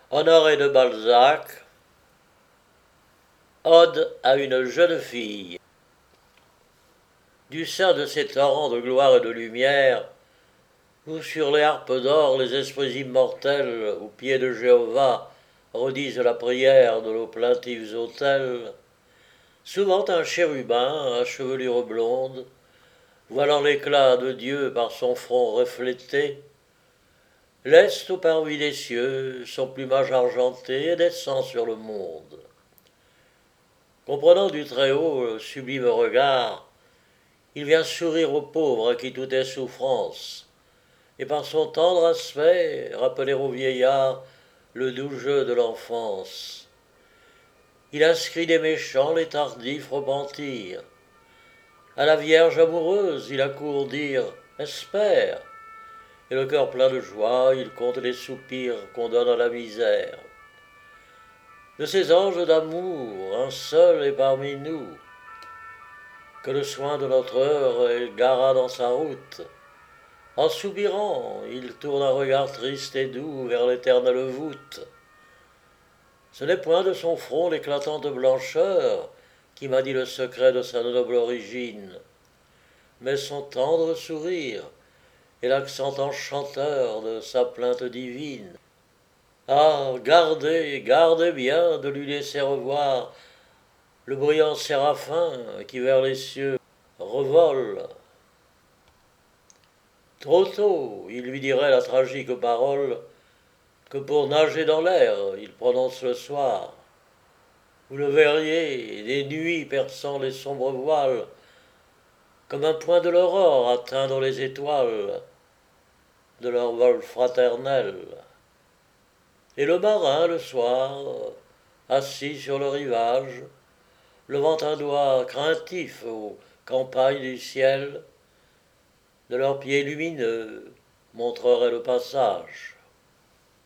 Honoré de Balzac, Ode à une jeune fille. Du sein de ces torrents de gloire et de lumière, où sur les harpes d'or les esprits immortels, aux pieds de Jéhovah, redisent la prière de nos plaintifs autels, souvent un chérubin à chevelure blonde, voilant l'éclat de Dieu par son front reflété, laisse au parvis des cieux son plumage argenté et descend sur le monde. Comprenant du Très-Haut le sublime regard, il vient sourire aux pauvres à qui tout est souffrance, et par son tendre aspect rappeler aux vieillards le doux jeu de l'enfance. Il inscrit des méchants les tardifs repentirs. À la Vierge amoureuse il accourt dire espère, et le cœur plein de joie il compte les soupirs qu'on donne à la misère. De ces anges d'amour, un seul est parmi nous, que le soin de notre heure égara dans sa route. En soupirant, il tourne un regard triste et doux vers l'éternelle voûte. Ce n'est point de son front l'éclatante blancheur qui m'a dit le secret de sa noble origine, mais son tendre sourire et l'accent enchanteur de sa plainte divine. Ah, gardez, gardez bien de lui laisser revoir le brillant séraphin qui vers les cieux revole. Trop tôt, il lui dirait la tragique parole que pour nager dans l'air, il prononce le soir. Vous le verriez, des nuits perçant les sombres voiles, comme un point de l'aurore atteindre les étoiles de leur vol fraternel. Et le marin, le soir, assis sur le rivage, levant un doigt craintif aux campagnes du ciel, de leurs pieds lumineux montrerait le passage.